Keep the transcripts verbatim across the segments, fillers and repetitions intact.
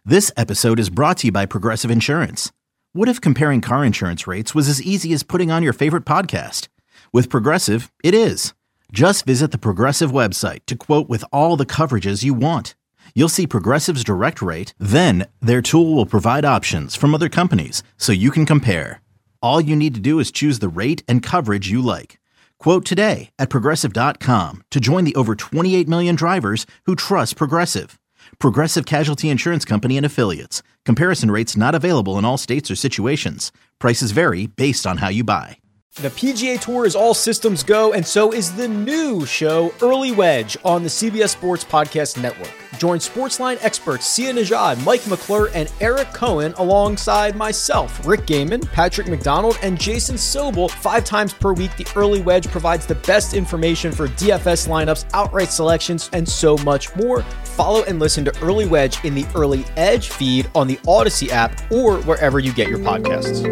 This episode is brought to you by Progressive Insurance. What if comparing car insurance rates was as easy as putting on your favorite podcast? With Progressive, it is. Just visit the Progressive website to quote with all the coverages you want. You'll see Progressive's direct rate, then their tool will provide options from other companies so you can compare. All you need to do is choose the rate and coverage you like. Quote today at progressive dot com to join the over twenty-eight million drivers who trust Progressive. Progressive Casualty Insurance Company and Affiliates. Comparison rates not available in all states or situations. Prices vary based on how you buy. The P G A Tour is all systems go, and so is the new show, Early Wedge, on the C B S Sports Podcast Network. Join Sportsline experts Sia Nejad, Mike McClure, and Eric Cohen alongside myself, Rick Gaiman, Patrick McDonald, and Jason Sobel. Five times per week, the Early Wedge provides the best information for D F S lineups, outright selections, and so much more. Follow and listen to Early Wedge in the Early Edge feed on the Odyssey app or wherever you get your podcasts.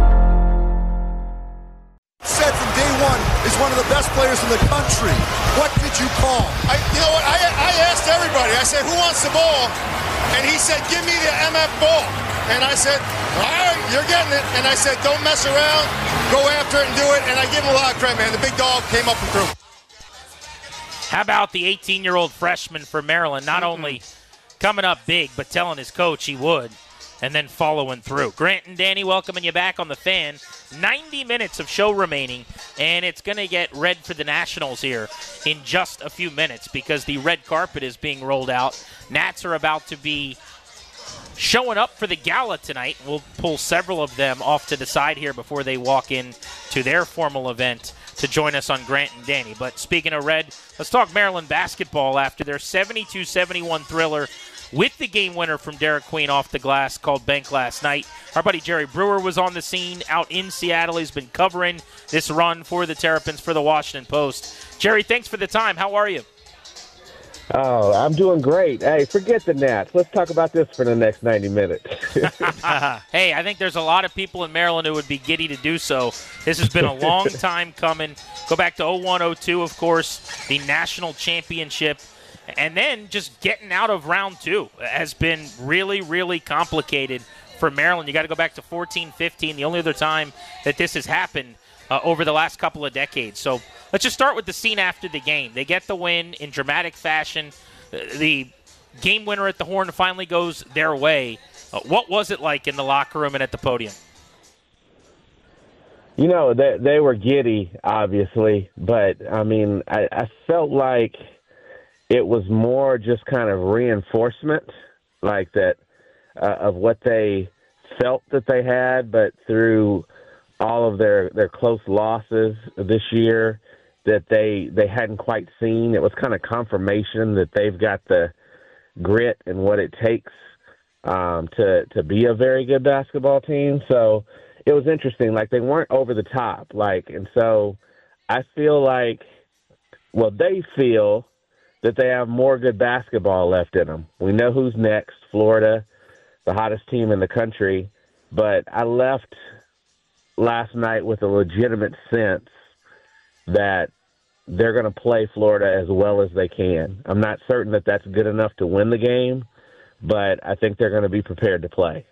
Said from day one is one of the best players in the country. What did you call? I, you know what? I, I asked everybody. I said, who wants the ball? And he said, give me the M F ball. And I said, all right, you're getting it. And I said, don't mess around. Go after it and do it. And I give him a lot of credit, man. The big dog came up and through. How about the eighteen-year-old freshman for Maryland, not mm-hmm. only coming up big, but telling his coach he would, and then following through. Grant and Danny welcoming you back on The Fan. ninety minutes of show remaining, and it's going to get red for the Nationals here in just a few minutes because the red carpet is being rolled out. Nats are about to be showing up for the gala tonight. We'll pull several of them off to the side here before they walk in to their formal event to join us on Grant and Danny. But speaking of red, let's talk Maryland basketball after their seventy-two seventy-one thriller with the game winner from Derek Queen off the glass called Bank last night. Our buddy Jerry Brewer was on the scene out in Seattle. He's been covering this run for the Terrapins for the Washington Post. Jerry, thanks for the time. How are you? Oh, I'm doing great. Hey, forget the Nats. Let's talk about this for the next ninety minutes. Hey, I think there's a lot of people in Maryland who would be giddy to do so. This has been a long time coming. Go back to oh one oh two, of course, the national championship. And then just getting out of round two has been really, really complicated for Maryland. You got to go back to fourteen fifteen, the only other time that this has happened uh, over the last couple of decades. So let's just start with the scene after the game. They get the win in dramatic fashion. The game winner at the Horn finally goes their way. Uh, what was it like in the locker room and at the podium? You know, they, they were giddy, obviously. But, I mean, I, I felt like it was more just kind of reinforcement, like that, uh, of what they felt that they had, but through all of their, their close losses this year that they they hadn't quite seen. It was kind of confirmation that they've got the grit and what it takes um, to to be a very good basketball team. So it was interesting. Like, they weren't over the top. Like, and so I feel like, well, they feel that they have more good basketball left in them. We know who's next, Florida, the hottest team in the country. But I left last night with a legitimate sense that they're going to play Florida as well as they can. I'm not certain that that's good enough to win the game, but I think they're going to be prepared to play.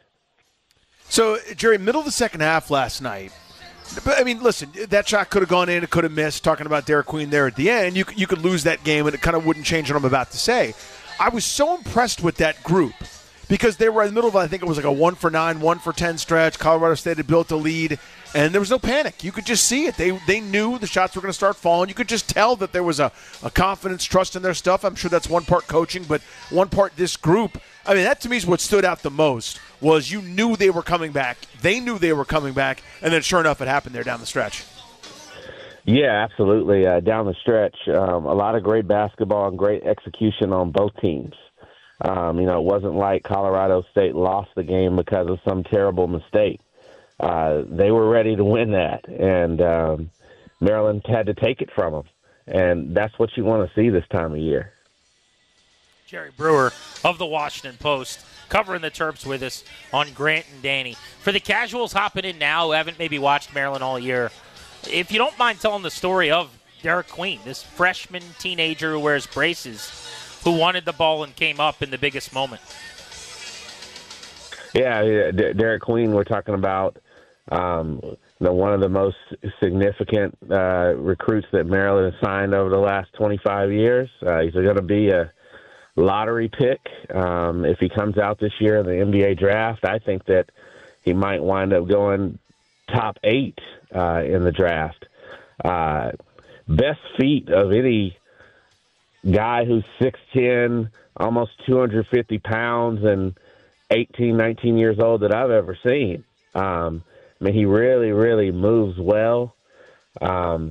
So, Jerry, middle of the second half last night, but I mean, listen, that shot could have gone in, it could have missed. Talking about Derek Queen there at the end, you you could lose that game, and it kind of wouldn't change what I'm about to say. I was so impressed with that group because they were in the middle of, I think it was like a one for nine, one for ten stretch. Colorado State had built a lead, and there was no panic. You could just see it. They they knew the shots were going to start falling. You could just tell that there was a, a confidence, trust in their stuff. I'm sure that's one part coaching, but one part this group. I mean, that to me is what stood out the most. Was you knew they were coming back. They knew they were coming back, and then sure enough, it happened there down the stretch. Yeah, absolutely. Uh, down the stretch, um, a lot of great basketball and great execution on both teams. Um, you know, it wasn't like Colorado State lost the game because of some terrible mistake. Uh, they were ready to win that, and um, Maryland had to take it from them. And that's what you want to see this time of year. Jerry Brewer of the Washington Post covering the Terps with us on Grant and Danny. For the casuals hopping in now who haven't maybe watched Maryland all year, if you don't mind telling the story of Derek Queen, this freshman teenager who wears braces, who wanted the ball and came up in the biggest moment. Yeah, yeah D- Derek Queen, we're talking about um, you know, one of the most significant uh, recruits that Maryland has signed over the last twenty-five years. Uh, he's going to be a lottery pick um, if he comes out this year in the N B A draft. I think that he might wind up going top eight uh, in the draft. Uh, best feet of any guy who's six ten, almost two hundred fifty pounds, and eighteen, nineteen years old that I've ever seen. Um, I mean, he really, really moves well. Um,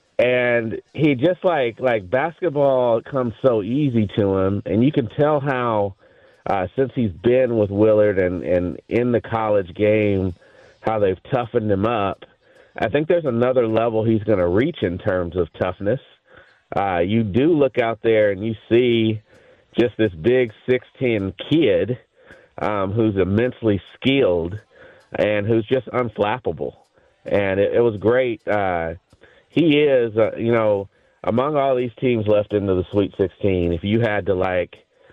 and he just like, like basketball comes so easy to him. And you can tell how, uh, since he's been with Willard and, and in the college game, how they've toughened him up. I think there's another level he's going to reach in terms of toughness. Uh, you do look out there and you see just this big six ten kid um, who's immensely skilled and who's just unflappable. And it, it was great. Uh, he is, uh, you know, among all these teams left into the Sweet sixteen, if you had to, like,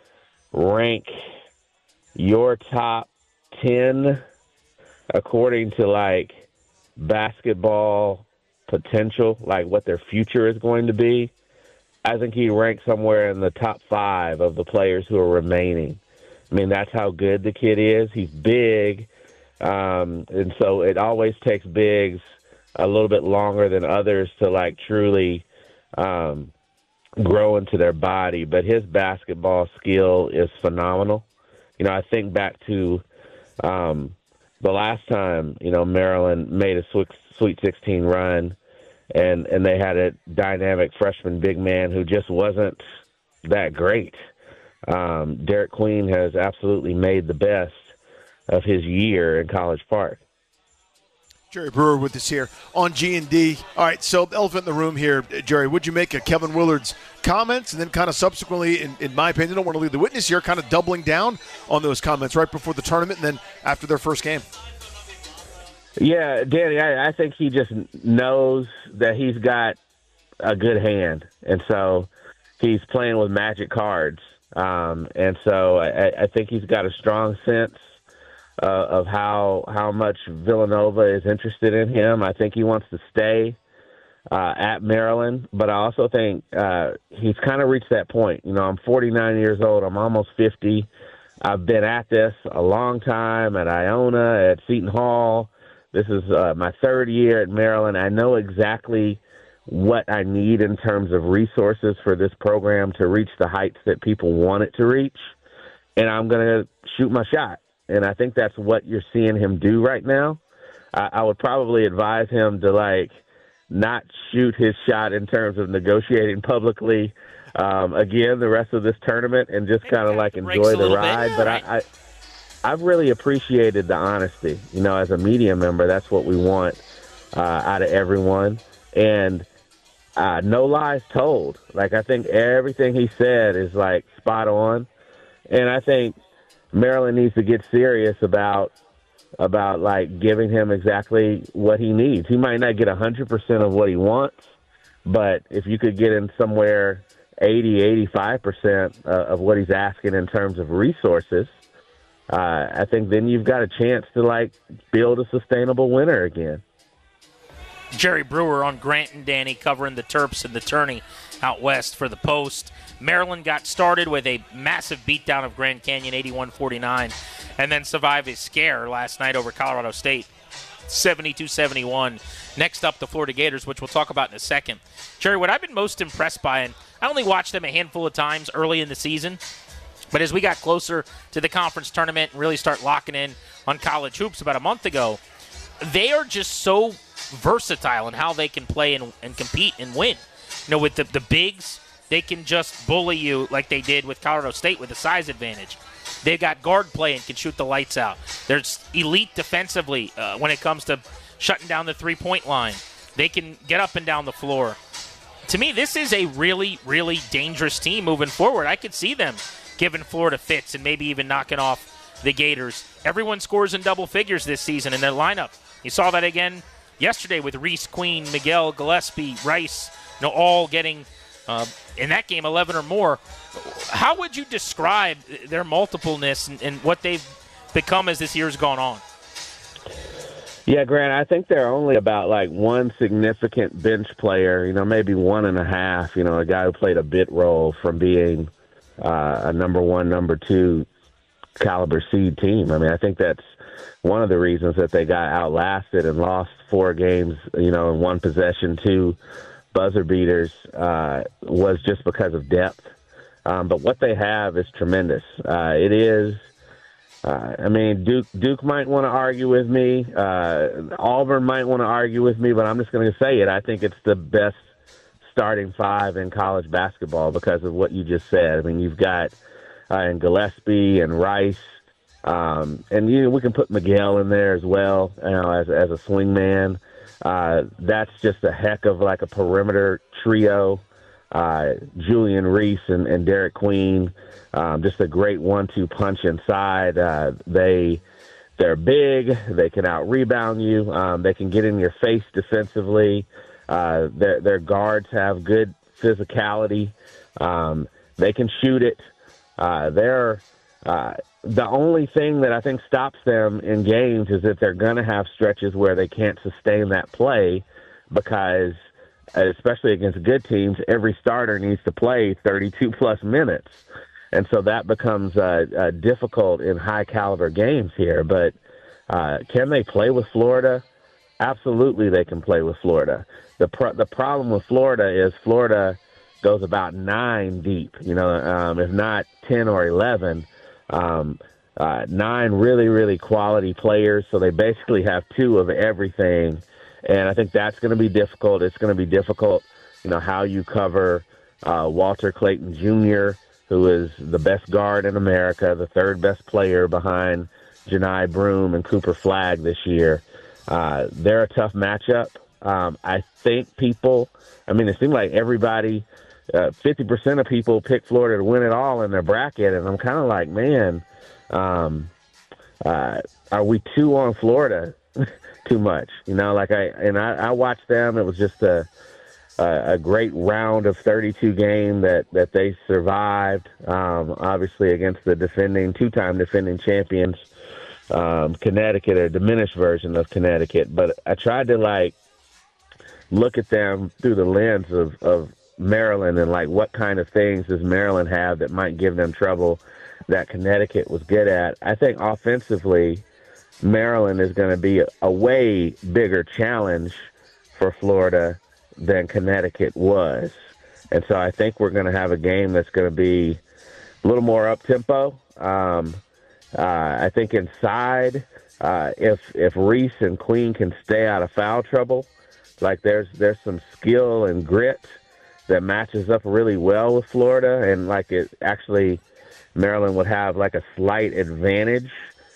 rank your top ten according to, like, basketball potential, like what their future is going to be, I think he ranks somewhere in the top five of the players who are remaining. I mean, that's how good the kid is. He's big, um, and so it always takes bigs a little bit longer than others to, like, truly um, grow into their body. But his basketball skill is phenomenal. You know, I think back to um, the last time, you know, Maryland made a Sweet sixteen run, and, and they had a dynamic freshman big man who just wasn't that great. Um, Derek Queen has absolutely made the best of his year in College Park. Jerry Brewer with us here on G and D. All right, so elephant in the room here, Jerry. What'd you make of Kevin Willard's comments, and then kind of subsequently, in, in my opinion, I don't want to leave the witness here, kind of doubling down on those comments right before the tournament and then after their first game? Yeah, Danny, I, I think he just knows that he's got a good hand, and so he's playing with magic cards. Um, and so I, I think he's got a strong sense uh, of how how much Villanova is interested in him. I think he wants to stay uh, at Maryland, but I also think uh, he's kind of reached that point. You know, I'm forty-nine years old. I'm almost fifty. I've been at this a long time at Iona, at Seton Hall. This is uh, my third year at Maryland. I know exactly what I need in terms of resources for this program to reach the heights that people want it to reach, and I'm going to shoot my shot. And I think that's what you're seeing him do right now. I, I would probably advise him to, like, not shoot his shot in terms of negotiating publicly um, again the rest of this tournament and just kind of, like, enjoy the ride. Bit, but right. I, I, I've really appreciated the honesty. You know, as a media member, that's what we want uh, out of everyone. And uh, no lies told. Like, I think everything he said is, like, spot on. And I think Maryland needs to get serious about, about like, giving him exactly what he needs. He might not get one hundred percent of what he wants, but if you could get him somewhere eighty, eighty-five percent uh, of what he's asking in terms of resources, uh, I think then you've got a chance to, like, build a sustainable winner again. Jerry Brewer on Grant and Danny covering the Terps and the tourney out west for the Post. Maryland got started with a massive beatdown of Grand Canyon, eighty-one forty-nine, and then survived a scare last night over Colorado State, seventy-two seventy-one. Next up, the Florida Gators, which we'll talk about in a second. Jerry, what I've been most impressed by, and I only watched them a handful of times early in the season, but as we got closer to the conference tournament and really start locking in on college hoops about a month ago, they are just so versatile in how they can play and, and compete and win. You know, with the, the bigs, they can just bully you like they did with Colorado State with a size advantage. They've got guard play and can shoot the lights out. They're elite defensively uh, when it comes to shutting down the three-point line. They can get up and down the floor. To me, this is a really, really dangerous team moving forward. I could see them giving Florida fits and maybe even knocking off the Gators. Everyone scores in double figures this season in their lineup. You saw that again yesterday with Reese, Queen, Miguel, Gillespie, Rice, you know, all getting uh, in that game eleven or more. How would you describe their multipleness and, and what they've become as this year's gone on. Yeah, Grant, I think they're only about like one significant bench player, you know, maybe one and a half, you know, a guy who played a bit role from being uh, a number one, number two caliber seed team. I mean, I think that's one of the reasons that they got outlasted and lost four games, you know, in one possession, two buzzer beaters, uh, was just because of depth. Um, but what they have is tremendous. Uh, it is. Uh, I mean, Duke Duke might want to argue with me. Uh, Auburn might want to argue with me, but I'm just going to say it. I think it's the best starting five in college basketball because of what you just said. I mean, you've got uh, and Gillespie and Rice, um, and you know, we can put Miguel in there as well, you know, as as a swing man. Uh, that's just a heck of like a perimeter trio. Uh, Julian Reese and, and Derek Queen. Um, just a great one two punch inside. Uh, they, they're big. They can out-rebound you. Um, they can get in your face defensively. Uh, their, their guards have good physicality. Um, they can shoot it. Uh, they're uh, the only thing that I think stops them in games is that they're going to have stretches where they can't sustain that play because, especially against good teams, every starter needs to play thirty-two plus minutes. And so that becomes uh, uh, difficult in high-caliber games here. But uh, can they play with Florida? Absolutely they can play with Florida. The pro- the problem with Florida is Florida goes about nine deep, you know, um, if not ten or eleven. Um, uh, nine really, really quality players, so they basically have two of everything. And I think that's going to be difficult. It's going to be difficult, you know, how you cover uh, Walter Clayton Junior, who is the best guard in America, the third best player behind Janai Broome and Cooper Flagg this year. Uh, they're a tough matchup. Um, I think people, I mean, it seemed like everybody, uh, fifty percent of people picked Florida to win it all in their bracket. And I'm kind of like, man, um, uh, are we too on Florida too much? You know, like I, and I, I watched them. It was just a, a, a great round of thirty-two game that, that they survived, um, obviously against the defending, two-time defending champions, um, Connecticut, a diminished version of Connecticut. But I tried to, like, look at them through the lens of, of Maryland and, like, what kind of things does Maryland have that might give them trouble that Connecticut was good at. I think offensively, Maryland is going to be a, a way bigger challenge for Florida than Connecticut was. And so I think we're going to have a game that's going to be a little more up-tempo. Um, uh, I think inside, uh, if if Reese and Queen can stay out of foul trouble, like there's there's some skill and grit that matches up really well with Florida, and like it actually Maryland would have like a slight advantage.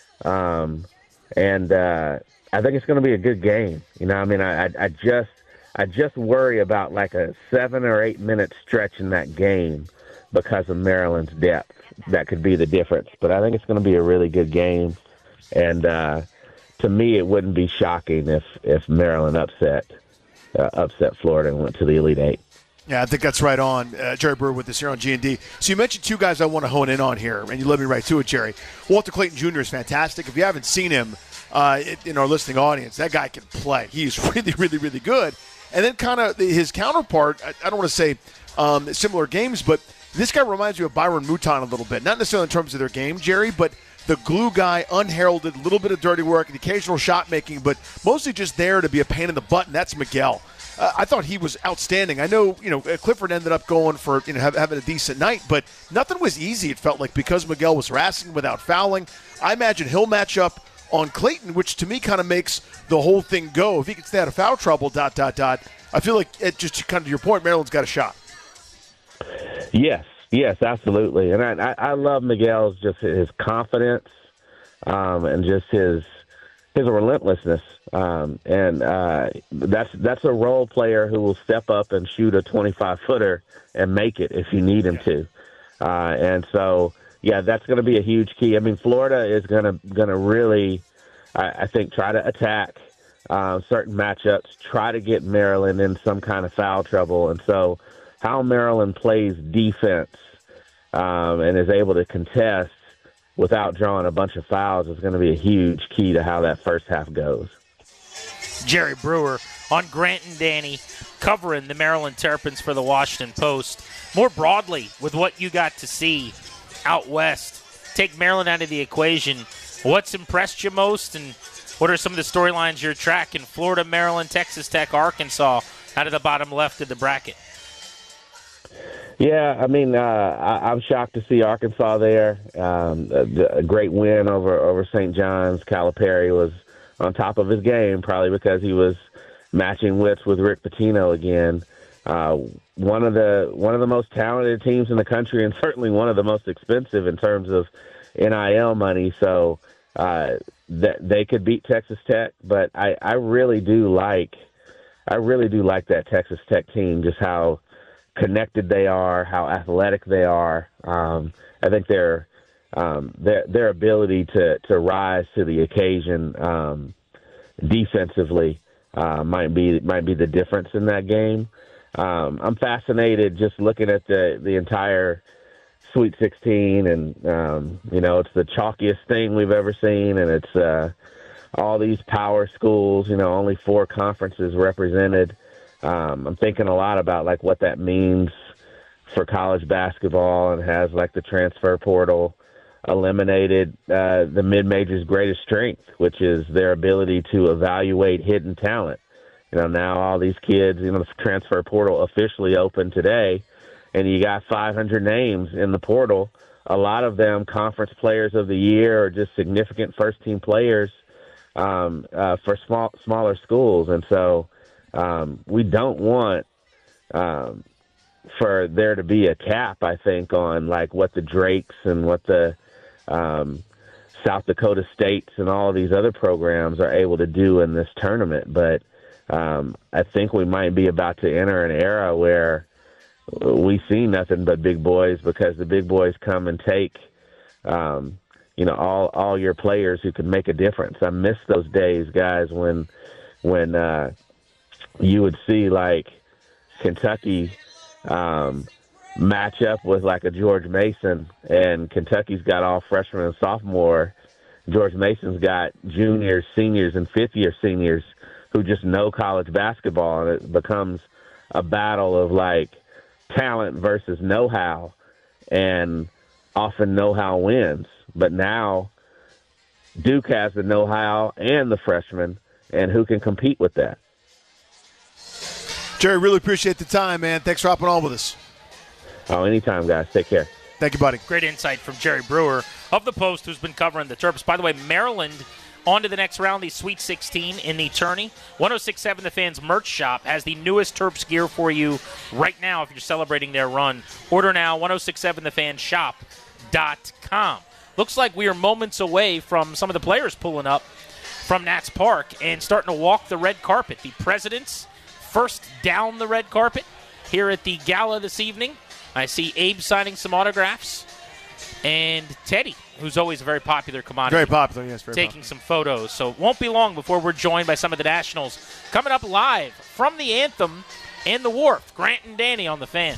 Um, and uh, I think it's going to be a good game. You know, I mean, I, I, I just I just worry about like a seven or eight minute stretch in that game because of Maryland's depth. That could be the difference. But I think it's going to be a really good game. And uh, to me, it wouldn't be shocking if, if Maryland upset uh, upset Florida and went to the Elite Eight. Yeah, I think that's right on. Uh, Jerry Brewer with us here on G and D. So you mentioned two guys I want to hone in on here, and you led me right to it, Jerry. Walter Clayton Junior is fantastic. If you haven't seen him uh, in our listening audience, that guy can play. He's really, really, really good. And then kind of his counterpart, I, I don't want to say um, similar games, but this guy reminds me of Byron Mouton a little bit. Not necessarily in terms of their game, Jerry, but the glue guy, unheralded, a little bit of dirty work, the occasional shot making, but mostly just there to be a pain in the butt, and that's Miguel. Uh, I thought he was outstanding. I know, you know, Clifford ended up going for, you know, have, having a decent night, but nothing was easy, it felt like, because Miguel was harassing without fouling. I imagine he'll match up on Clayton, which to me kind of makes the whole thing go. If he can stay out of foul trouble, dot, dot, dot, I feel like, it just kind of to your point, Maryland's got a shot. Yes, yes, absolutely. And I, I, I love Miguel's just his confidence um, and just his his relentlessness. Um, and uh, that's that's a role player who will step up and shoot a twenty-five footer and make it if you need him to. Uh, and so, yeah, that's going to be a huge key. I mean, Florida is going to going to really, I, I think, try to attack uh, certain matchups, try to get Maryland in some kind of foul trouble. And so how Maryland plays defense um, and is able to contest without drawing a bunch of fouls is going to be a huge key to how that first half goes. Jerry Brewer on Grant and Danny covering the Maryland Terrapins for the Washington Post. More broadly, with what you got to see out west, take Maryland out of the equation. What's impressed you most, and what are some of the storylines you're tracking? Florida, Maryland, Texas Tech, Arkansas out of the bottom left of the bracket. Yeah, I mean, uh, I, I'm shocked to see Arkansas there. Um, a, a great win over, over Saint John's. Calipari was on top of his game, probably because he was matching wits with Rick Pitino again. Uh, one of the one of the most talented teams in the country, and certainly one of the most expensive in terms of N I L money. So uh, th- they could beat Texas Tech, but I, I really do like I really do like that Texas Tech team. Just how connected they are, how athletic they are. Um, I think their um, their their ability to, to rise to the occasion um, defensively uh, might be might be the difference in that game. Um, I'm fascinated just looking at the the entire Sweet sixteen, and um, you know, it's the chalkiest thing we've ever seen, and it's uh, all these power schools. You know, only four conferences represented. Um, I'm thinking a lot about like what that means for college basketball, and has like the transfer portal eliminated uh, the mid-major's greatest strength, which is their ability to evaluate hidden talent. You know, now all these kids, you know, the transfer portal officially opened today, and you got five hundred names in the portal. A lot of them conference players of the year, or just significant first-team players um, uh, for small, smaller schools. And so um, we don't want um, for there to be a cap, I think, on like what the Drakes and what the um, South Dakota States and all of these other programs are able to do in this tournament. But um, I think we might be about to enter an era where we see nothing but big boys, because the big boys come and take, um, you know, all, all your players who can make a difference. I miss those days, guys, when, when, uh, you would see like Kentucky, um, match up with like a George Mason, and Kentucky's got all freshmen and sophomore. George Mason's got juniors, seniors, and fifth year seniors who just know college basketball, and it becomes a battle of like talent versus know-how, and often know-how wins. But now Duke has the know-how and the freshmen, and who can compete with that? Jerry, really appreciate the time, man. Thanks for hopping on with us. Oh, anytime, guys. Take care. Thank you, buddy. Great insight from Jerry Brewer of the Post, who's been covering the Terps. By the way, Maryland on to the next round, the Sweet sixteen in the tourney. one oh six point seven The Fan's merch shop has the newest Terps gear for you right now if you're celebrating their run. Order now, ten sixty-seven the fan shop dot com. Looks like we are moments away from some of the players pulling up from Nats Park and starting to walk the red carpet. The presidents first down the red carpet here at the gala this evening. I see Abe signing some autographs, and Teddy, who's always a very popular commodity. Very popular, yes. Very taking popular. some photos. So it won't be long before we're joined by some of the Nationals coming up live from the Anthem and the Wharf. Grant and Danny on the Fan.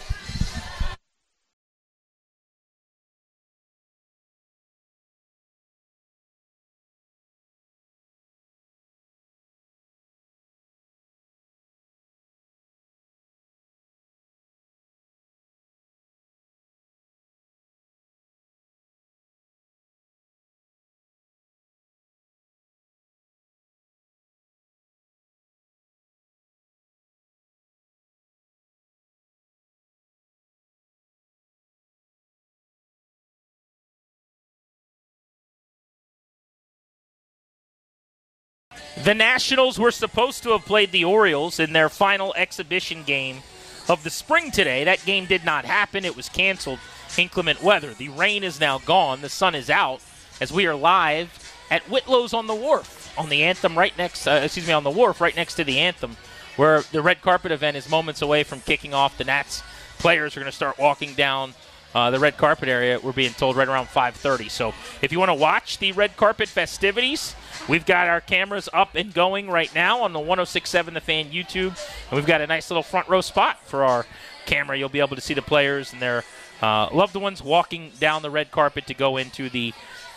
The Nationals were supposed to have played the Orioles in their final exhibition game of the spring today. That game did not happen. It was canceled. Inclement weather. The rain is now gone. The sun is out as we are live at Whitlow's on the Wharf, on the Anthem right next, uh, excuse me, on the Wharf right next to the Anthem, where the red carpet event is moments away from kicking off. The Nats players are going to start walking down Uh, the red carpet area, we're being told, right around five thirty. So if you want to watch the red carpet festivities, we've got our cameras up and going right now on the ten sixty-seven The Fan YouTube. And we've got a nice little front row spot for our camera. You'll be able to see the players and their uh, loved ones walking down the red carpet to go into the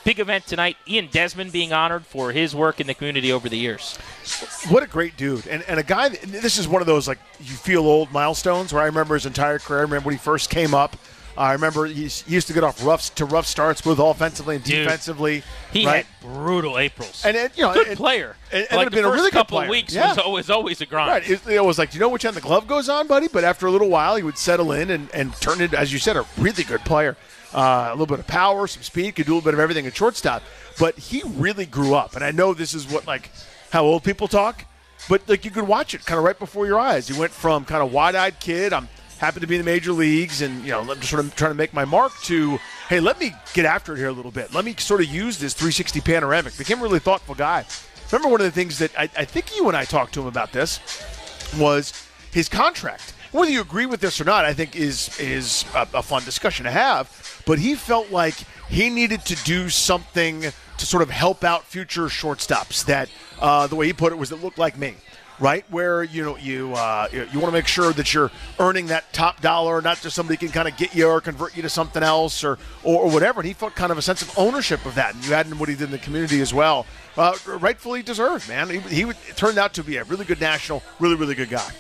big event tonight. Ian Desmond being honored for his work in the community over the years. What a great dude. And and a guy, that, this is one of those, like, you feel old milestones where I remember his entire career. I remember when he first came up. Uh, I remember he's, he used to get off rough to rough starts, both offensively and Dude, defensively. He right? had brutal Aprils. And, it, you know, good and, player. And, and like it the been first a really couple good player. weeks yeah. was always, always a grind. Right. It, it was like, do you know which end the glove goes on, buddy? But after a little while, he would settle in and, and turn into, as you said, a really good player. Uh, a little bit of power, some speed, could do a little bit of everything at shortstop. But he really grew up. And I know this is what, like, how old people talk. But, like, you could watch it kind of right before your eyes. He went from kind of wide-eyed kid, I'm happy to be in the major leagues and, you know, I'm just sort of trying to make my mark, to, hey, let me get after it here a little bit. Let me sort of use this three sixty panoramic. Became a really thoughtful guy. Remember one of the things that I, I think you and I talked to him about this was his contract. Whether you agree with this or not, I think is is a, a fun discussion to have. But he felt like he needed to do something to sort of help out future shortstops that, uh, the way he put it was, that looked like me. Right, where you know you uh, you, you want to make sure that you're earning that top dollar, not just somebody can kind of get you or convert you to something else or, or or whatever. And he felt kind of a sense of ownership of that, and you had in what he did in the community as well. Uh, rightfully deserved, man. He, he would, it turned out to be a really good national, really really good guy.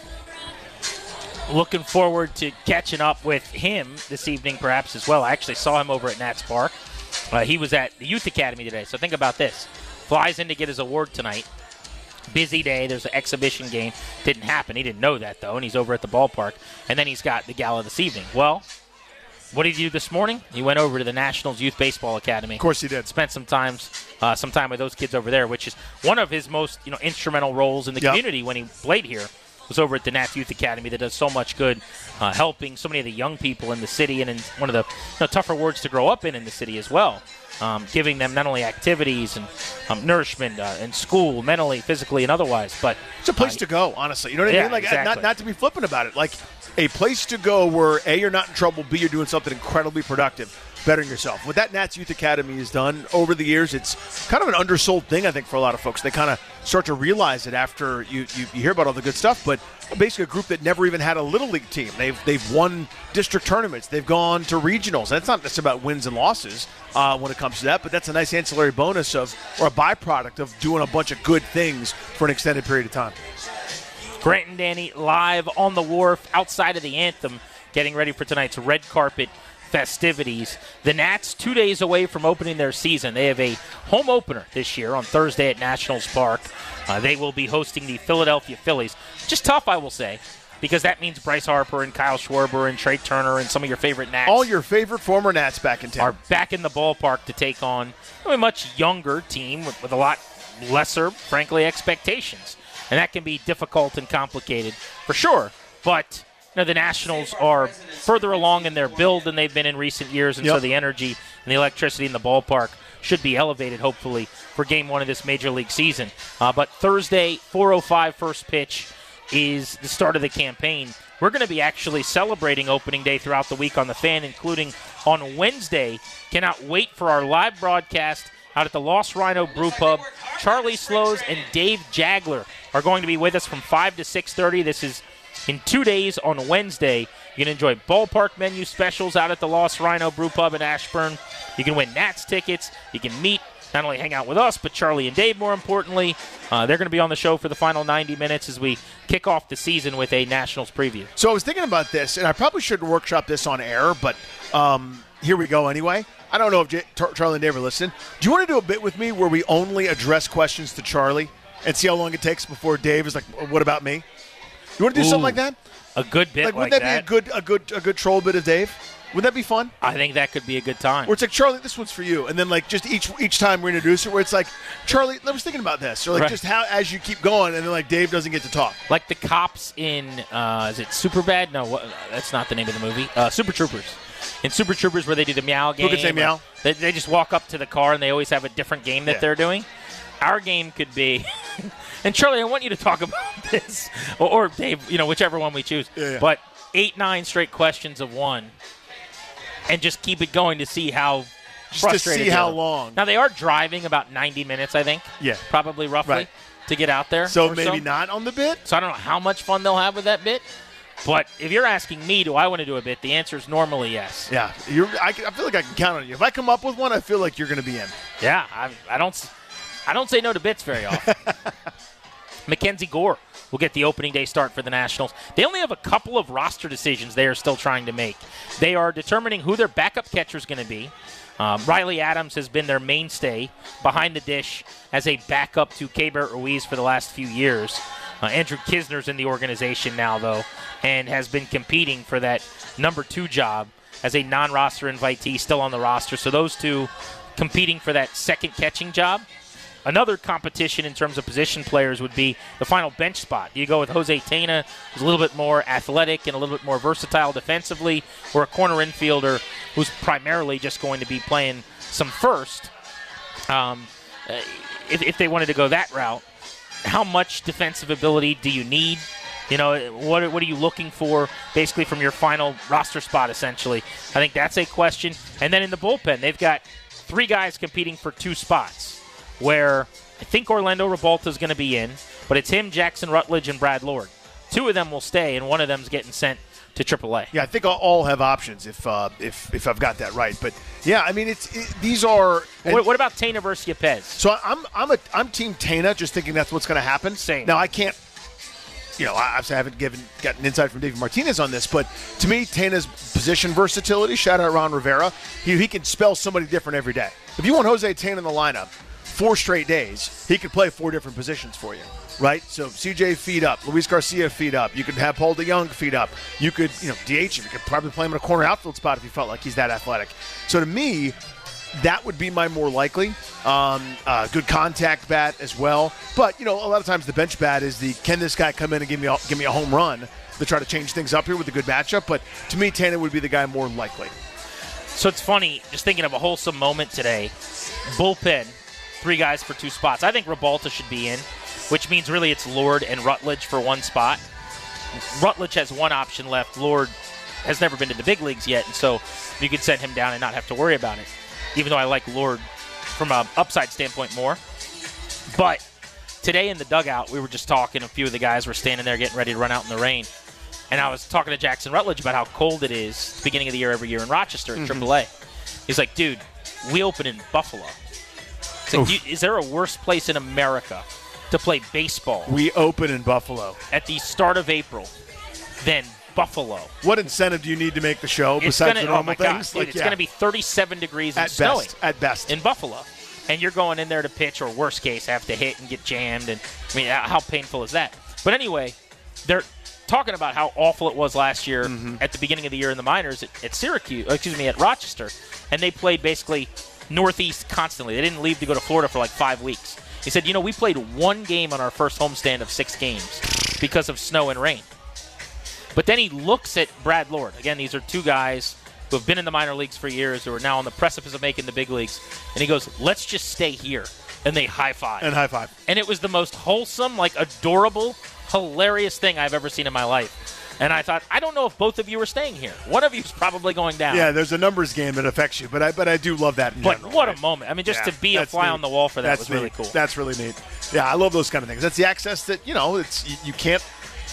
Looking forward to catching up with him this evening, perhaps as well. I actually saw him over at Nats Park. Uh, he was at the Youth Academy today, so think about this: flies in to get his award tonight. Busy day. There's an exhibition game. Didn't happen. He didn't know that, though, and he's over at the ballpark. And then he's got the gala this evening. Well, what did he do this morning? He went over to the Nationals Youth Baseball Academy. Of course he did. Spent some time, uh, some time with those kids over there, which is one of his most, you know, instrumental roles in the yep. community when he played here. Was over at the Nats Youth Academy that does so much good, uh, helping so many of the young people in the city, and in one of the you know, tougher wards to grow up in in the city as well. Um, giving them not only activities and um, nourishment uh, in school, mentally, physically, and otherwise, but it's a place uh, to go, honestly. You know what I yeah, mean? Like, exactly. not not to be flippant about it. Like, a place to go where A, you're not in trouble, B, you're doing something incredibly productive, bettering yourself. What that Nats Youth Academy has done over the years, it's kind of an undersold thing, I think, for a lot of folks. They kind of start to realize it after you, you, you hear about all the good stuff, but basically a group that never even had a Little League team. They've they've won district tournaments. They've gone to regionals. And it's not just about wins and losses uh, when it comes to that, but that's a nice ancillary bonus of, or a byproduct of doing a bunch of good things for an extended period of time. Grant and Danny live on the wharf outside of the Anthem, getting ready for tonight's red carpet festivities. The Nats, two days away from opening their season. They have a home opener this year on Thursday at Nationals Park. Uh, they will be hosting the Philadelphia Phillies. Just tough, I will say, because that means Bryce Harper and Kyle Schwarber and Trey Turner and some of your favorite Nats. All your favorite former Nats back in town. Are back in the ballpark to take on a much younger team with, with a lot lesser, frankly, expectations. And that can be difficult and complicated for sure. But you know, the Nationals are further along in their build than they've been in recent years, and yep. so the energy and the electricity in the ballpark should be elevated, hopefully, for game one of this Major League season. Uh, but Thursday, four oh five first pitch is the start of the campaign. We're going to be actually celebrating opening day throughout the week on the Fan, including on Wednesday. Cannot wait for our live broadcast out at the Lost Rhino Brew Pub. Charlie Slows and Dave Jagler are going to be with us from five to six thirty. This is in two days on Wednesday. You can enjoy ballpark menu specials out at the Lost Rhino Brew Pub in Ashburn. You can win Nats tickets. You can meet, not only hang out with us, but Charlie and Dave, more importantly. Uh, they're going to be on the show for the final ninety minutes as we kick off the season with a Nationals preview. So I was thinking about this, and I probably shouldn't workshop this on air, but um, here we go anyway. I don't know if J- Tar- Charlie and Dave are listening. Do you want to do a bit with me where we only address questions to Charlie and see how long it takes before Dave is like, what about me? You want to do Ooh, something like that? A good bit like, like would that, that. be a good, a good, a good troll bit of Dave? Would that be fun? I think that could be a good time. Where it's like, Charlie, this one's for you, and then like just each each time we introduce it, where it's like, Charlie, I was thinking about this, or like right. just how as you keep going, and then like Dave doesn't get to talk. Like the cops in, uh, is it Superbad? No, what, that's not the name of the movie. Uh, Super Troopers. In Super Troopers, where they do the meow game. Who can say meow? They, they just walk up to the car and they always have a different game that yeah. they're doing. Our game could be, and Charlie, I want you to talk about this, or, or Dave, you know, whichever one we choose. Yeah, yeah. But eight, nine straight questions of one, and just keep it going to see how just frustrated to see how are. long. Now they are driving about ninety minutes, I think. Yeah, probably roughly right. to get out there. So or maybe so. not on the bit. So I don't know how much fun they'll have with that bit. But if you're asking me, do I want to do a bit? The answer is normally yes. Yeah, you're, I, I feel like I can count on you. If I come up with one, I feel like you're going to be in. Yeah, I, I don't I don't say no to bits very often. Mackenzie Gore will get the opening day start for the Nationals. They only have a couple of roster decisions they are still trying to make. They are determining who their backup catcher is going to be. Um, Riley Adams has been their mainstay behind the dish as a backup to Keibert Ruiz for the last few years. Uh, Andrew Kisner's in the organization now, though, and has been competing for that number two job as a non-roster invitee, still on the roster. So those two competing for that second catching job. Another competition in terms of position players would be the final bench spot. Do you go with Jose Tena, who's a little bit more athletic and a little bit more versatile defensively, or a corner infielder who's primarily just going to be playing some first? Um, if, if they wanted to go that route, how much defensive ability do you need? You know, what, what are you looking for basically from your final roster spot, essentially? I think that's a question. And then in the bullpen, they've got three guys competing for two spots, where I think Orlando Revolta is going to be in, but it's him, Jackson Rutledge, and Brad Lord. Two of them will stay, and one of them is getting sent to triple A. Yeah, I think I'll all have options if uh, if if I've got that right. But yeah, I mean, it's it, these are. What, what about Tena versus Yepez? So I'm I'm a I'm Team Tena, just thinking that's what's going to happen. Same. Now I can't. You know, I obviously haven't given gotten insight from David Martinez on this, but to me, Tena's position versatility. Shout out Ron Rivera. He he can spell somebody different every day. If you want Jose Tena in the lineup four straight days, he could play four different positions for you, right? So C J feed up, Luis Garcia feed up. You could have Paul DeYoung feed up. You could, you know, D H him. You could probably play him in a corner outfield spot if you felt like he's that athletic. So to me, that would be my more likely. Um, uh, good contact bat as well. But, you know, a lot of times the bench bat is the, can this guy come in and give me a, give me a home run to try to change things up here with a good matchup? But to me, Tena would be the guy more likely. So it's funny, just thinking of a wholesome moment today. Bullpen, three guys for two spots. I think Revolta should be in, which means really it's Lord and Rutledge for one spot. Rutledge has one option left. Lord has never been to the big leagues yet, and so you could send him down and not have to worry about it, even though I like Lord from an upside standpoint more. But today in the dugout, we were just talking. A few of the guys were standing there getting ready to run out in the rain. And I was talking to Jackson Rutledge about how cold it is at the beginning of the year every year in Rochester at mm-hmm. triple A. He's like, dude, we open in Buffalo. It's like, you, is there a worse place in America to play baseball? We open in Buffalo at the start of April than Buffalo. What incentive do you need to make the show it's besides gonna, the normal oh my things? God, Like, it's yeah. going to be thirty-seven degrees and at snowing best, at best in Buffalo. And you're going in there to pitch, or worst case, have to hit and get jammed. And I mean, how painful is that? But anyway, they're talking about how awful it was last year mm-hmm. at the beginning of the year in the minors at, at Syracuse, excuse me, at Rochester. And they played basically Northeast constantly. They didn't leave to go to Florida for like five weeks. He said, you know, we played one game on our first homestand of six games because of snow and rain. But then he looks at Brad Lord. Again, these are two guys who have been in the minor leagues for years, who are now on the precipice of making the big leagues. And he goes, let's just stay here. And they high-five. And high-five. And it was the most wholesome, like adorable, hilarious thing I've ever seen in my life. And I thought, I don't know if both of you are staying here. One of you is probably going down. Yeah, there's a numbers game that affects you, but I but I do love that in but general. But what right? a moment. I mean, just yeah, to be a fly neat. on the wall for that that's was neat. really cool. That's really neat. Yeah, I love those kind of things. That's the access that, you know, it's you, you can't,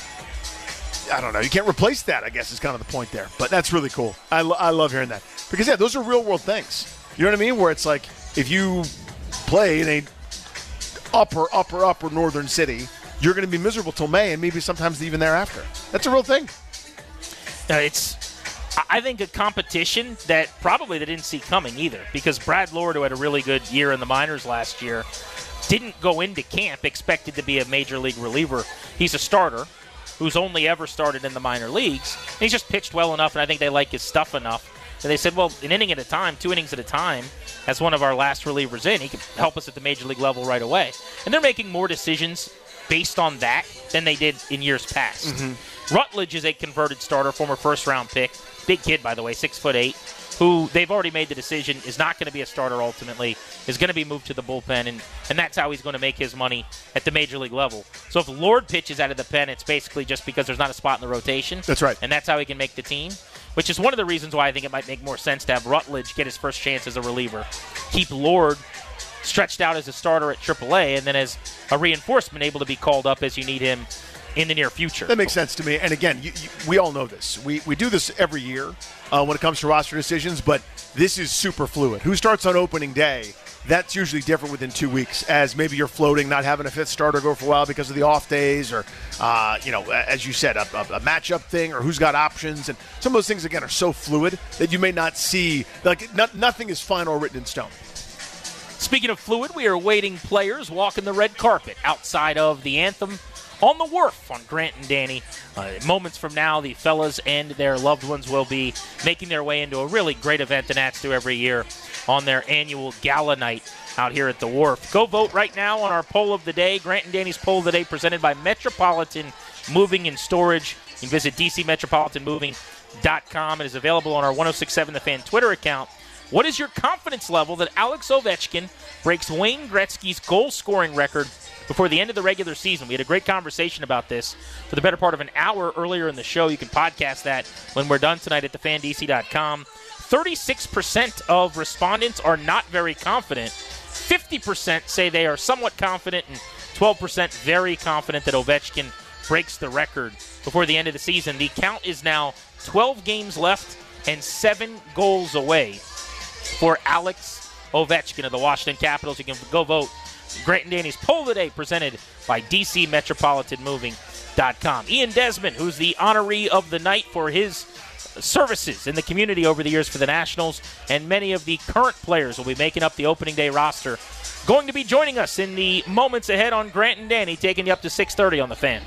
I don't know, you can't replace that, I guess, is kind of the point there. But that's really cool. I, lo- I love hearing that. Because, yeah, those are real-world things. You know what I mean? Where it's like, if you play in a upper, upper, upper northern city, you're going to be miserable till May and maybe sometimes even thereafter. That's a real thing. Uh, it's, I think, a competition that probably they didn't see coming either, because Brad Lord, who had a really good year in the minors last year, didn't go into camp expected to be a major league reliever. He's a starter who's only ever started in the minor leagues. And he's just pitched well enough, and I think they like his stuff enough. And they said, well, an inning at a time, two innings at a time, as one of our last relievers in, he can help us at the major league level right away. And they're making more decisions based on that than they did in years past. Mm-hmm. Rutledge is a converted starter, former first-round pick. Big kid, by the way, six foot eight, who they've already made the decision is not going to be a starter ultimately, is going to be moved to the bullpen, and, and that's how he's going to make his money at the major league level. So if Lord pitches out of the pen, it's basically just because there's not a spot in the rotation. That's right. And that's how he can make the team, which is one of the reasons why I think it might make more sense to have Rutledge get his first chance as a reliever. Keep Lord stretched out as a starter at triple A, and then as a reinforcement able to be called up as you need him in the near future. That makes sense to me. And again, you, you, we all know this. We we do this every year uh, when it comes to roster decisions, but this is super fluid. Who starts on opening day? That's usually different within two weeks, as maybe you're floating, not having a fifth starter go for a while because of the off days, or, uh, you know, as you said, a, a, a matchup thing, or who's got options. And some of those things, again, are so fluid that you may not see, like, no, nothing is final or written in stone. Speaking of fluid, we are awaiting players walking the red carpet outside of the Anthem on the Wharf on Grant and Danny. Uh, moments from now, the fellas and their loved ones will be making their way into a really great event the Nats do every year on their annual gala night out here at the Wharf. Go vote right now on our poll of the day. Grant and Danny's poll of the day presented by Metropolitan Moving and Storage. You can visit d c metropolitan moving dot com. It is available on our one oh six point seven The Fan Twitter account. What is your confidence level that Alex Ovechkin breaks Wayne Gretzky's goal-scoring record before the end of the regular season? We had a great conversation about this for the better part of an hour earlier in the show. You can podcast that when we're done tonight at the fan d c dot com. thirty-six percent of respondents are not very confident. fifty percent say they are somewhat confident, and twelve percent very confident that Ovechkin breaks the record before the end of the season. The count is now twelve games left and seven goals away for Alex Ovechkin of the Washington Capitals. You can go vote. Grant and Danny's poll today presented by d c metropolitan moving dot com. Ian Desmond, who's the honoree of the night for his services in the community over the years for the Nationals, and many of the current players will be making up the opening day roster, going to be joining us in the moments ahead on Grant and Danny, taking you up to six thirty on the Fan.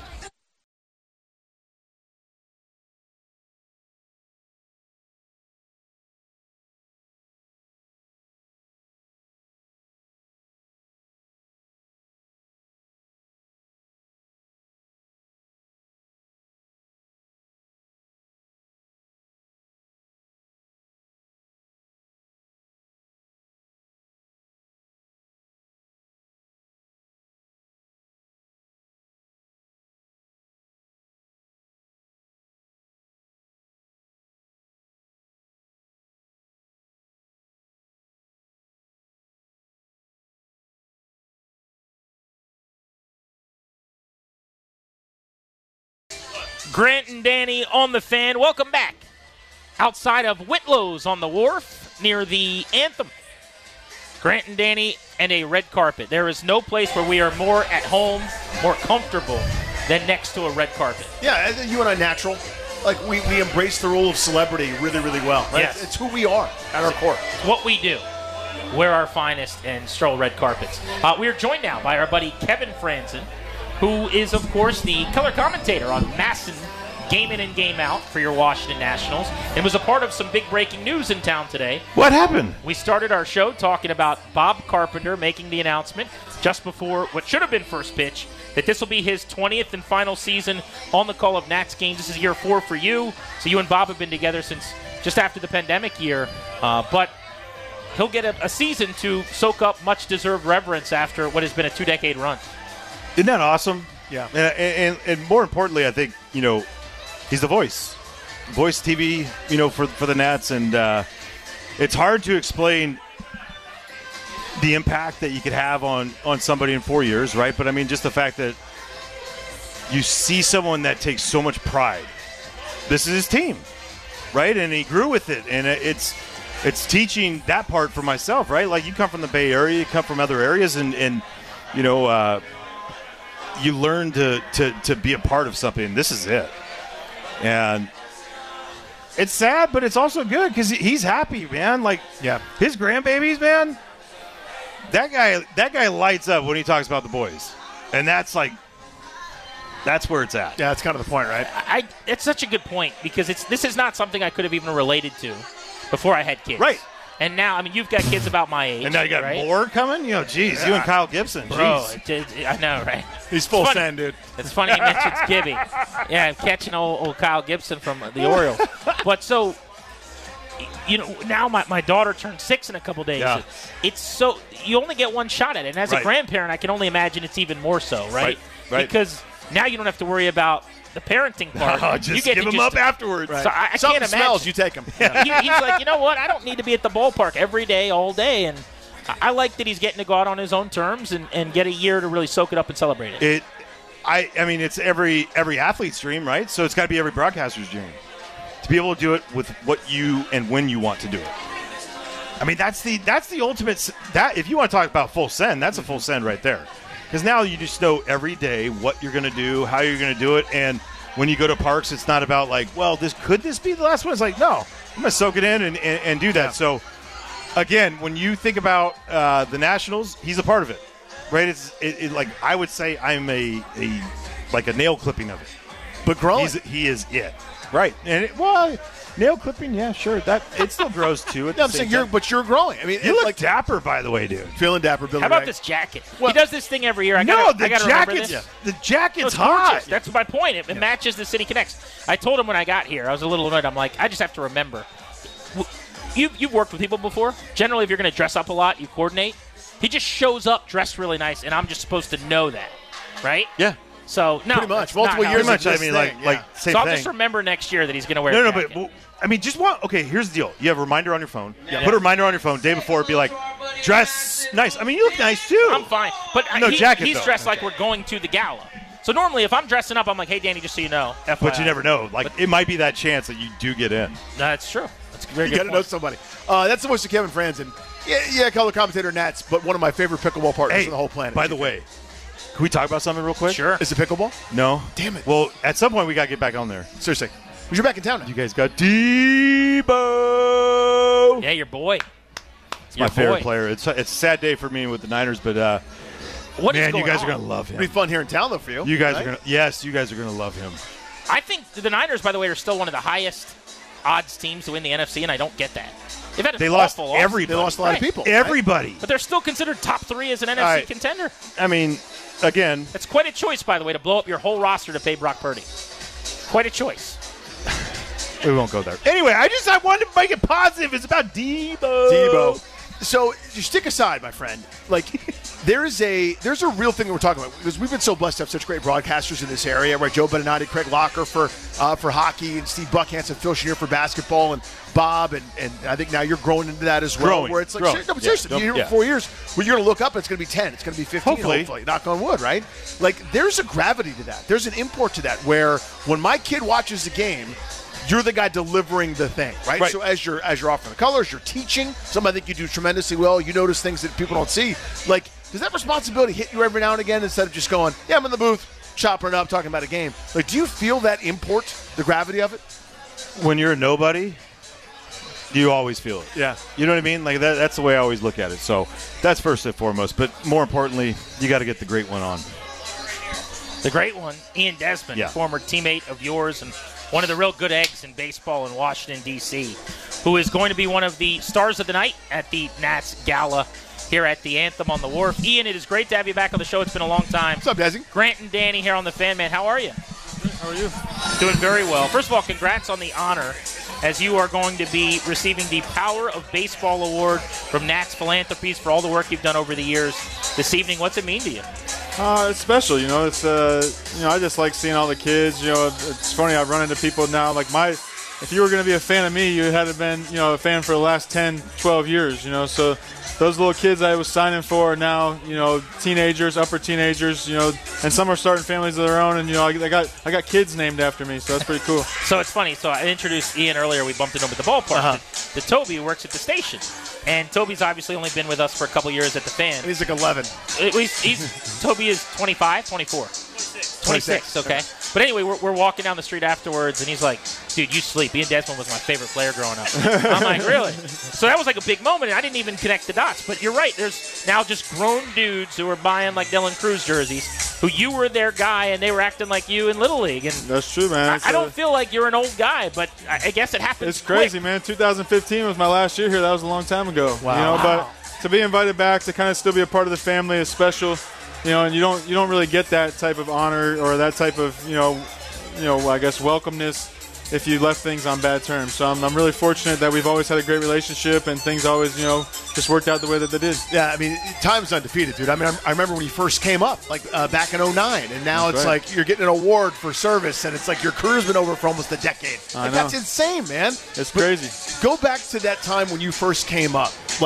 Grant and Danny on the Fan. Welcome back. Outside of Whitlow's on the Wharf near the Anthem. Grant and Danny and a red carpet. There is no place where we are more at home, more comfortable than next to a red carpet. Yeah, you and I natural. Like, we, we embrace the role of celebrity really, really well. Right? Yes. It's who we are at our core. It's what we do. Wear our finest and stroll red carpets. Uh, we are joined now by our buddy Kevin Franzen, who is, of course, the color commentator on MASN Game In and Game Out for your Washington Nationals, and was a part of some big breaking news in town today. What happened? We started our show talking about Bob Carpenter making the announcement just before what should have been first pitch that this will be his twentieth and final season on the call of Nats games. This is year four for you, so you and Bob have been together since just after the pandemic year, uh, but he'll get a, a season to soak up much-deserved reverence after what has been a two-decade run. Isn't that awesome? Yeah. And, and, and more importantly, I think, you know, he's the voice. Voice T V, you know, for, for the Nats. And uh, it's hard to explain the impact that you could have on, on somebody in four years, right? But, I mean, just the fact that you see someone that takes so much pride. This is his team, right? And he grew with it. And it's it's teaching that part for myself, right? Like, you come from the Bay Area, you come from other areas, and, and you know, uh, you learn to, to, to be a part of something. This is it. And it's sad, but it's also good because he's happy, man. Like, yeah, his grandbabies, man, that guy that guy lights up when he talks about the boys. And that's like, that's where it's at. Yeah, that's kind of the point, right? I, it's such a good point because it's this is not something I could have even related to before I had kids. Right. And now, I mean, you've got kids about my age. And now you got right? more coming? You know, geez, yeah. you and Kyle Gibson. Bro, Jeez. it, it, I know, right? He's full funny. send, dude. It's funny you mentioned Gibby. Yeah, I'm catching old, old Kyle Gibson from the Orioles. But so, you know, now my, my daughter turned six in a couple days. Yeah. It's so, you only get one shot at it. And as right. a grandparent, I can only imagine it's even more so, right? Right. Right. Because now you don't have to worry about the parenting part. No, just you get give to him just, up afterwards. So I, I Something can't smells, imagine. you take him. he, he's like, you know what? I don't need to be at the ballpark every day, all day. And I, I like that he's getting to go out on his own terms and, and get a year to really soak it up and celebrate it. It, I, I mean, it's every every athlete's dream, right? So it's got to be every broadcaster's dream to be able to do it with what you and when you want to do it. I mean, that's the that's the ultimate. That if you want to talk about full send, that's a full send right there. Because now you just know every day what you're going to do, how you're going to do it, and when you go to parks, it's not about like, well, this could this be the last one? It's like, no, I'm going to soak it in and, and, and do that. Yeah. So, again, when you think about uh, the Nationals, he's a part of it, right? It's it, it, like I would say I'm a, a like a nail clipping of it, but growing. He's, he is it, right? And it, well. Nail clipping, yeah, sure. That it still grows too. At no, the I'm same saying time. you're, but you're growing. I mean, you look like dapper, by the way, dude. Feeling dapper, Billy. How about Ray? this jacket? Well, he does this thing every year. I no, gotta, the I gotta jacket's this. the jacket's no, hot. Gorgeous. That's my point. It, it matches the City Connects. I told him when I got here, I was a little annoyed. I'm like, I just have to remember. You you've worked with people before. Generally, if you're going to dress up a lot, you coordinate. He just shows up dressed really nice, and I'm just supposed to know that, right? Yeah. So no, pretty much multiple years. Much. I mean, like thing, like yeah. same so I'll thing. just remember next year that he's going to wear. No, a no, jacket. but well, I mean, just want. Okay, here's the deal. You have a reminder on your phone. Yeah. Put a reminder on your phone day before. Be like, dress nice. I mean, you look nice too. I'm fine, but no he, jacket. he's though. dressed okay. like we're going to the gala. So normally, if I'm dressing up, I'm like, "Hey, Danny, just so you know." F Y I. But you never know. Like, but, it might be that chance that you do get in. That's true. That's a very you good. You got to know somebody. Uh, that's the voice of Kevin Franzen. Yeah, yeah, color commentator Nats, but one of my favorite pickleball partners hey, on the whole planet. By the way, can we talk about something real quick? Sure. Is it pickleball? No. Damn it. Well, at some point we got to get back on there. Seriously. Because you're back in town now. You guys got Debo. Yeah, your boy. It's my favorite player. It's a, it's a sad day for me with the Niners, but uh, what man, is going you guys on? are going to love him. It'll be fun here in town, though, for you. You guys right? are going to, yes, you guys are going to love him. I think the Niners, by the way, are still one of the highest odds teams to win the N F C, and I don't get that. They've had an they lost awful everybody. They lost a lot right. of people. Everybody. Right? But they're still considered top three as an N F C right. contender. I mean, again. It's quite a choice, by the way, to blow up your whole roster to pay Brock Purdy. Quite a choice. We won't go there. Anyway, I just I wanted to make it positive. It's about Debo. Debo. So you stick aside, my friend. Like, there is a there's a real thing that we're talking about because we've been so blessed to have such great broadcasters in this area. Right, Joe Beninati, Craig Locker for uh, for hockey, and Steve Buckhanson, Phil Chenier for basketball, and Bob, and, and I think now you're growing into that as well. Growing, where it's like, growing. no, but Yeah, seriously, no, you're here yeah. for four years. When you're going to look up, it's going to be ten. It's going to be fifteen. Hopefully. hopefully, knock on wood, right? Like, there's a gravity to that. There's an import to that. Where when my kid watches the game, you're the guy delivering the thing, right? Right. So as you're as you're offering the colors, you're teaching. Something I think you do tremendously well. You notice things that people don't see. Like, does that responsibility hit you every now and again instead of just going, yeah, I'm in the booth, chopping it up, talking about a game? Like, do you feel that import, the gravity of it? When you're a nobody, you always feel it. Yeah. You know what I mean? Like that, that's the way I always look at it. So that's first and foremost. But more importantly, you got to get the great one on. The great one, Ian Desmond, Yeah. former teammate of yours and one of the real good eggs in baseball in Washington, D C, who is going to be one of the stars of the night at the Nats Gala here at the Anthem on the Wharf. Ian, it is great to have you back on the show. It's been a long time. What's up, Desi? Grant and Danny here on the Fan Man. How are you? How are you? Doing very well. First of all, congrats on the honor as you are going to be receiving the Power of Baseball Award from Nats Philanthropies for all the work you've done over the years. This evening, what's it mean to you? Uh, it's special, you know. It's uh, you know, I just like seeing all the kids. You know, it's funny. I run into people now. Like my, if you were going to be a fan of me, you had to have been, you know, a fan for the last ten, twelve years. You know, so those little kids I was signing for are now, you know, teenagers, upper teenagers. You know, and some are starting families of their own. And you know, I, I got I got kids named after me, so that's pretty cool. So it's funny. So I introduced Ian earlier. We bumped into him at the ballpark. Uh-huh. The, the Toby who works at the station. And Toby's obviously only been with us for a couple years at the Fan. And he's like eleven. At least he's Toby is twenty-five, twenty-four. twenty-six. twenty-six, okay. But anyway, we're, we're walking down the street afterwards, and he's like, dude, you sleep. Ian Desmond was my favorite player growing up. I'm like, really? So that was like a big moment, and I didn't even connect the dots. But you're right. There's now just grown dudes who are buying, like, Dylan Cruz jerseys, who you were their guy, and they were acting like you in Little League. And That's true, man. I, It's, I don't uh, feel like you're an old guy, but I, I guess it happens It's crazy, quick. man. two thousand fifteen was my last year here. That was a long time ago. Wow. You know, Wow. but to be invited back to kind of still be a part of the family is special. You know, and you don't you don't really get that type of honor or that type of you know, you know, I guess welcomeness if you left things on bad terms. So I'm, I'm really fortunate that we've always had a great relationship and things always you know just worked out the way that they did. Yeah, I mean, time's undefeated, dude. I mean, I remember when you first came up, like uh, back in oh nine, and now That's it's right. like you're getting an award for service, and it's like your career's been over for almost a decade. I Like, know. that's insane, man. It's But crazy. Go back to that time when you first came up. Like,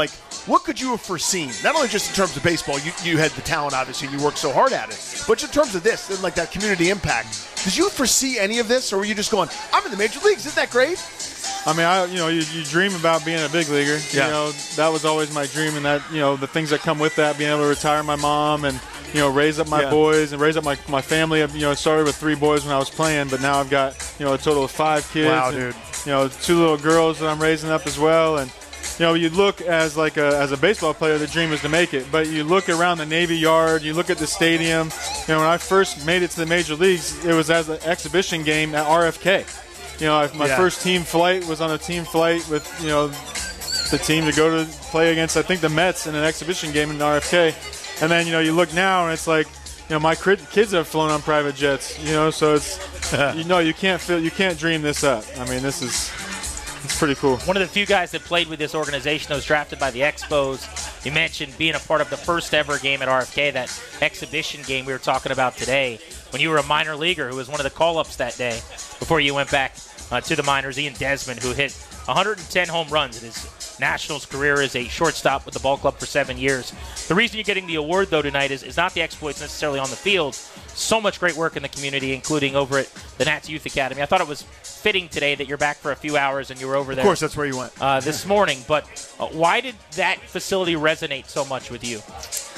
what could you have foreseen? Not only just in terms of baseball, you, you had the talent, obviously, and you worked so hard at it, but in terms of this, and like that community impact, did you foresee any of this, or were you just going, I'm in the major leagues, isn't that great? I mean, I, you know, you, you dream about being a big leaguer. Yeah. You know, that was always my dream, and that, you know, the things that come with that, being able to retire my mom and, you know, raise up my Yeah. boys and raise up my, my family. You know, I started with three boys when I was playing, but now I've got, you know, a total of five kids. Wow, and, dude. You know, two little girls that I'm raising up as well. And, you know, you look as like a, as a baseball player, the dream is to make it. But you look around the Navy Yard, you look at the stadium. You know, when I first made it to the major leagues, it was as an exhibition game at R F K. You know, my Yeah. first team flight was on a team flight with, you know, the team to go to play against, I think, the Mets in an exhibition game in R F K. And then, you know, you look now and it's like, you know, my kids have flown on private jets, you know, so it's, you know, you can't feel, you can't dream this up. I mean, this is, it's pretty cool. One of the few guys that played with this organization that was drafted by the Expos. You mentioned being a part of the first ever game at R F K, that exhibition game we were talking about today, when you were a minor leaguer who was one of the call-ups that day before you went back uh, to the minors. Ian Desmond, who hit one hundred ten home runs in his Nationals career as a shortstop with the ball club for seven years. The reason you're getting the award, though, tonight is, is not the exploits necessarily on the field. So much great work in the community, including over at the Nats Youth Academy. I thought it was fitting today that you're back for a few hours and you were over there. Of course, that's where you went. Uh, this morning. But uh, why did that facility resonate so much with you?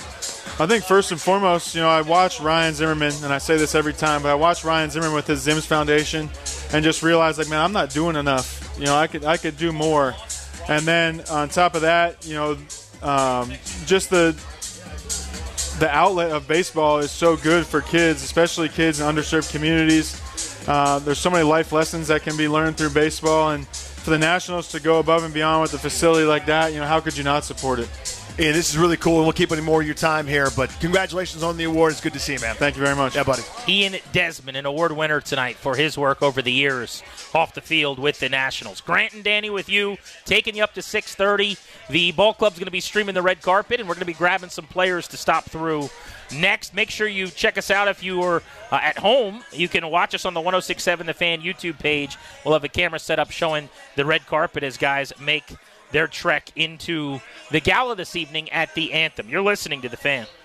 I think first and foremost, you know, I watched Ryan Zimmerman, and I say this every time, but I watched Ryan Zimmerman with his Zims Foundation and just realized, like, man, I'm not doing enough. You know, I could I could do more. And then on top of that, you know, um, just the the outlet of baseball is so good for kids, especially kids in underserved communities. Uh, there's so many life lessons that can be learned through baseball, and for the Nationals to go above and beyond with a facility like that, you know, how could you not support it? Yeah, this is really cool, and we'll keep any more of your time here, but congratulations on the award. It's good to see you, man. Thank you very much. Yeah, buddy. Ian Desmond, an award winner tonight for his work over the years off the field with the Nationals. Grant and Danny with you, taking you up to six thirty. The ball club's going to be streaming the red carpet, and we're going to be grabbing some players to stop through next. Make sure you check us out if you are uh, at home. You can watch us on the one oh six point seven The Fan YouTube page. We'll have a camera set up showing the red carpet as guys make their trek into the gala this evening at the Anthem. You're listening to The Fan.